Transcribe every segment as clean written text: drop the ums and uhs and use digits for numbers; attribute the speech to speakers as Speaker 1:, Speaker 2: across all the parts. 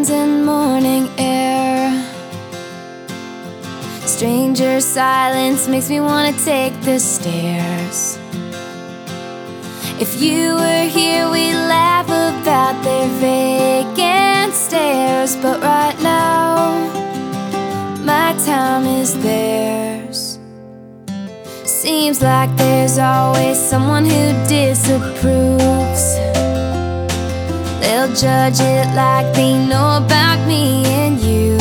Speaker 1: pines and morning air. Stranger silence makes me wanna take the stairs. If you were here, we'd laugh about their vacant stares. But right now, my time is theirs. Seems like there's always someone who disapproves. They'll judge it like they know about me and you,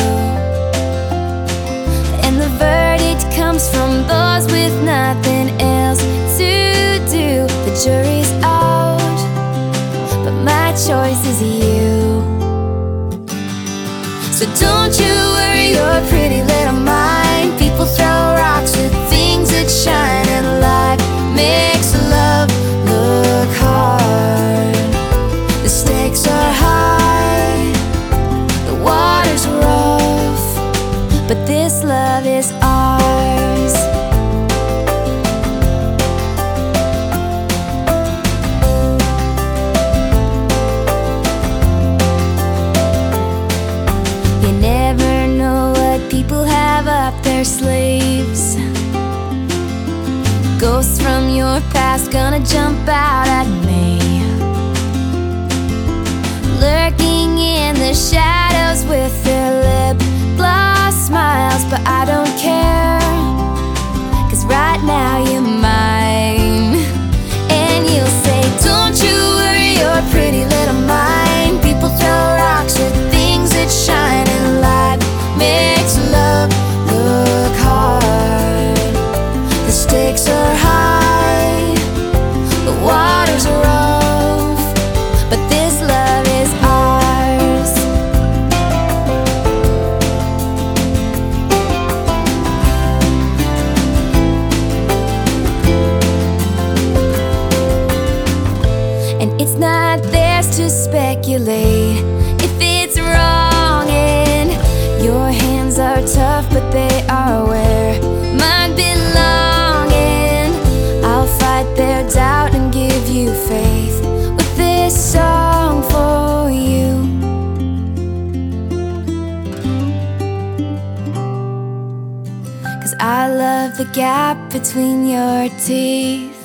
Speaker 1: and the verdict comes from those with nothing else to do. The jury's out, but my choice is you. So don't you worry your pretty little mind. People throw rocks at things that shine, and life makes love look hard. The stakes are high, the water's rough, but this love is ours. You never know what people have up their sleeves. Ghosts from your past gonna jump out at me, lurking in the shadows with their lip gloss smiles. But I don't care, 'cause right now you're mine. And you'll say, don't you worry your pretty little mind. People throw rocks at things that shine, and life makes love look hard. The stakes are high, the water's rough, but this love is ours. And it's not theirs to speculate if it's wrong, and your hands are tough, but they are where mine belong. And I'll fight their doubt and give you faith with this song for you. 'Cause I love the gap between your teeth,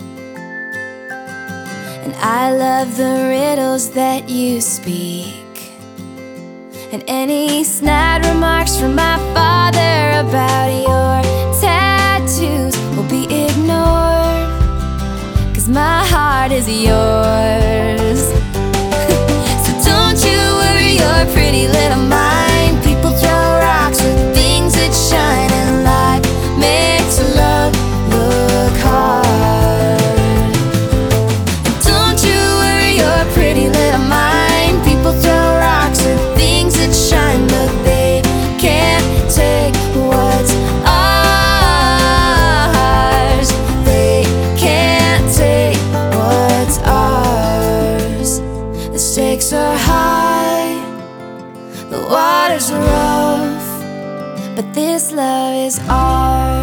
Speaker 1: and I love the riddles that you speak, and any snide remarks from my father about your tattoos will be ignored, 'cause my heart is yours. So don't you worry your pretty little mind. People throw rocks at things that shine, and life makes love look hard. Don't you worry your pretty little mind. People throw rocks at things that shine, but they can't take what's ours. They can't take what's ours. The stakes are high, the water's rough, but this love is ours.